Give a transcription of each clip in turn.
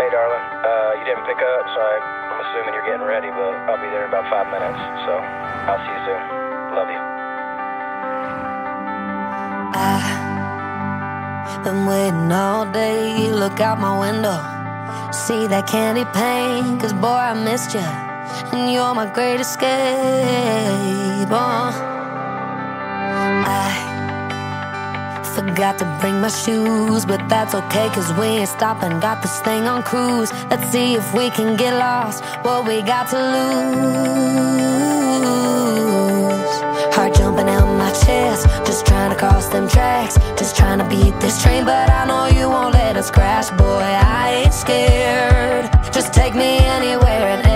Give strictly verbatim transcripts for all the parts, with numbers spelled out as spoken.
Hey, darling. Uh, you didn't pick up, so I, I'm assuming you're getting ready, but I'll be there in about five minutes. So I'll see you soon. Love you. I've been waiting all day, look out my window, see that candy paint, cause boy I missed you, and you're my great escape. Oh, I forgot to bring my shoes, but that's okay, cause we ain't stopping, got this thing on cruise. Let's see if we can get lost, what we got to lose. Heart jumping out my chest, just trying to cross them tracks, just trying to beat this train, but I know you won't let us crash. Boy, I ain't scared, just take me anywhere and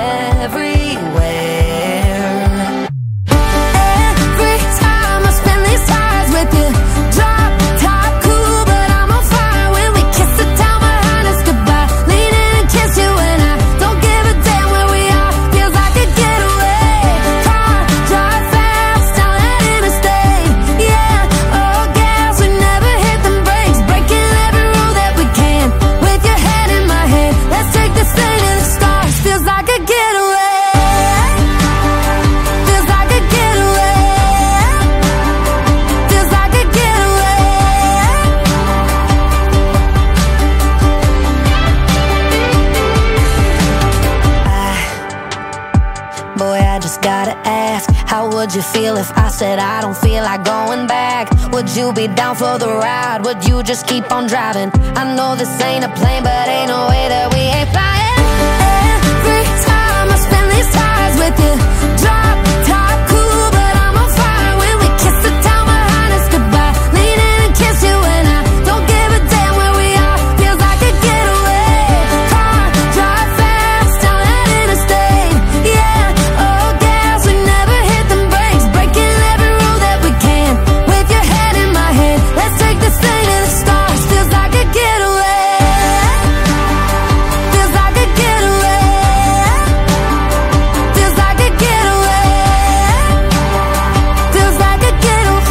everywhere. Every time I spend these times with you, drop top cool, but I'm on fire when we kiss the town behind us goodbye. Lean in and kiss you and I don't give a damn where we are, feels like a getaway. Car drive fast down that interstate, yeah. Oh gas, we never hit them brakes, breaking every rule that we can. With your head in my hand, let's take this thing to the stars. Feels like a getaway, feels like a getaway, feels like a getaway. I, boy, I just gotta ask, how would you feel if I said I don't feel like going back? Would you be down for the ride? Would you just keep on driving? I know this ain't a plane, but ain't no way that we ain't flying. Every time I spend these times with you, drop top cool, but I'm on fire when we kiss the town behind us goodbye. Lean in and kiss you and I don't give a damn where we are, feels like a getaway. Car drive fast down that interstate, yeah. Oh gas, we never hit them brakes, breaking every rule that we can. With your head in my hand, let's take this thing to the stars. Feels like a getaway, feels like a getaway, feels like a getaway, feels like a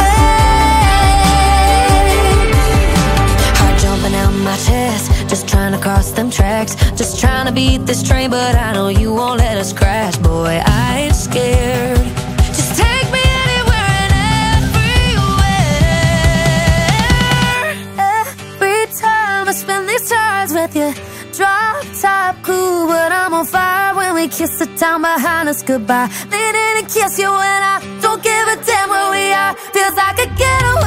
getaway. Heart jumping out my chest, just trying to cross them tracks, just trying to beat this train, but I know you won't let us crash. Boy, I ain't scared, just take me anywhere and everywhere. Every time I spend these times with you, drop top cool, but I'm on fire when we kiss the town behind us goodbye. Lean in and kiss you and I don't give a damn where we are, feels like a getaway.